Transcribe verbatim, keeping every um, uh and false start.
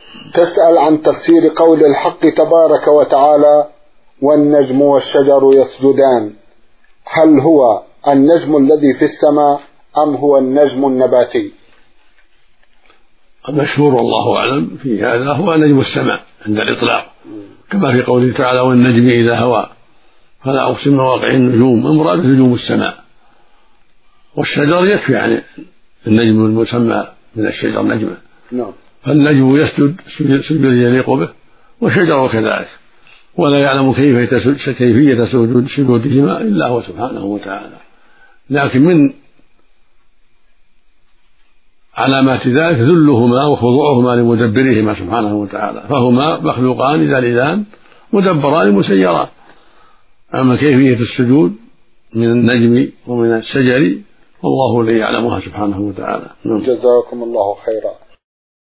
تسأل عن تفسير قول الحق تبارك وتعالى: والنجم والشجر يسجدان، هل هو النجم الذي في السماء أم هو النجم النباتي؟ المشهور والله أعلم في هذا هو نجم السماء عند الإطلاق، كما في قوله تعالى: والنجم إذا هوى فلا أقسم بمواقع النجوم، المراد نجوم السماء. والشجر يكفي عن النجم المسمى من الشجر نجما، فالنجم يسجد سجود يليق به، والشجر كذلك، ولا يعلم كيف كيفية سجودهما إلا هو سبحانه وتعالى. لكن من علامات ذلك ذلهما وخضوعهما لمدبرهما سبحانه وتعالى، فهما مخلوقان ذليلان مدبران مسيران. أما كيفية السجود من النجم ومن الشجر والله الذي يعلمها سبحانه وتعالى. جزاكم الله خيرا.